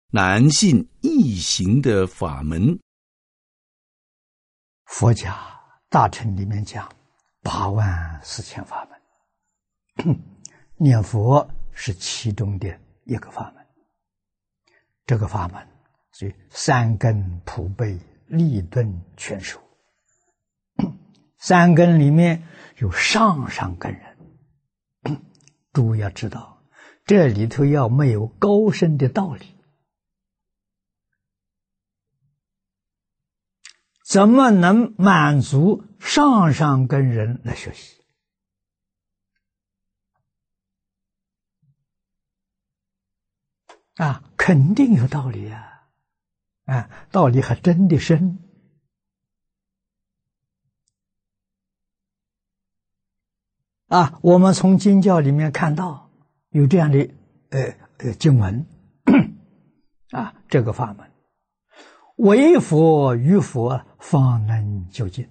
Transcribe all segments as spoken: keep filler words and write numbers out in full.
难信易行的法门。 佛家大乘里面讲八万四千法门，念佛是其中的一个法门。这个法门所以三根普被，立顿全收。三根里面有上上根人，诸位要知道，这里头要没有高深的道理，怎么能满足上上根人来学习？啊，肯定有道理啊！啊，道理还真的深。啊，我们从经教里面看到有这样的呃呃经文啊，这个法门，为佛于佛方能究竟。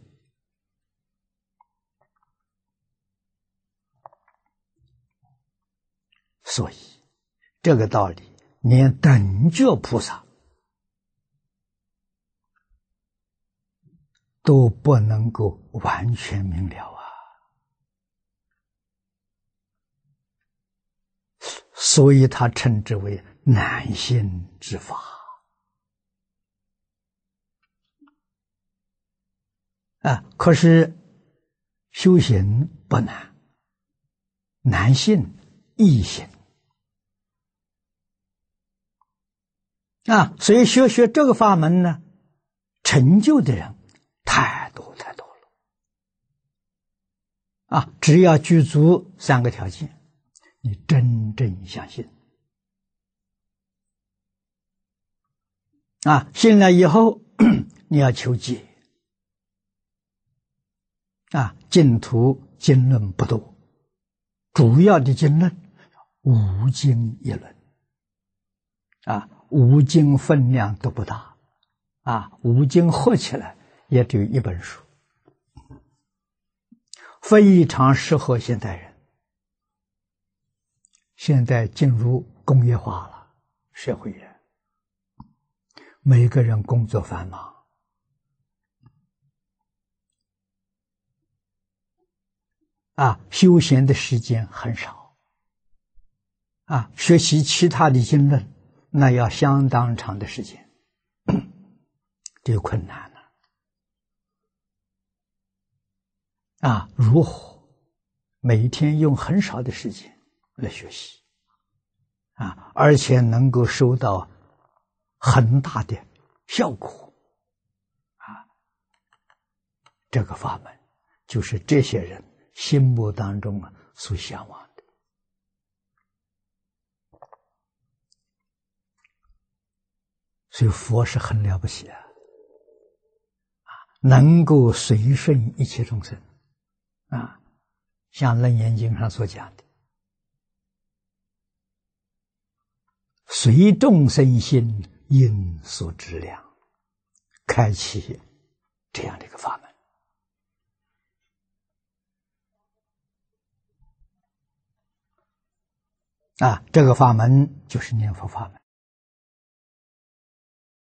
所以这个道理，连等觉菩萨都不能够完全明了啊。所以他称之为难信之法啊。可是修行不难，难信易行啊。所以学学这个法门呢，成就的人太多太多了啊。只要具足三个条件，你真正相信啊，信了以后你要求解啊。净土经论不多，主要的经论五经一论啊，五经分量都不大啊，五经合起来也只有一本书，非常适合现代人。现在进入工业化了，社会人每个人工作繁忙啊，休闲的时间很少啊，学习其他的经论那要相当长的时间，这就困难了啊。如何每天用很少的时间来学习啊，而且能够收到很大的效果啊，这个法门就是这些人心目当中啊所向往的。所以佛是很了不起啊，能够随顺一切众生啊，像《楞严经》上所讲的，随众生心，因所知量，开启这样的一个法门啊。这个法门就是念佛法门。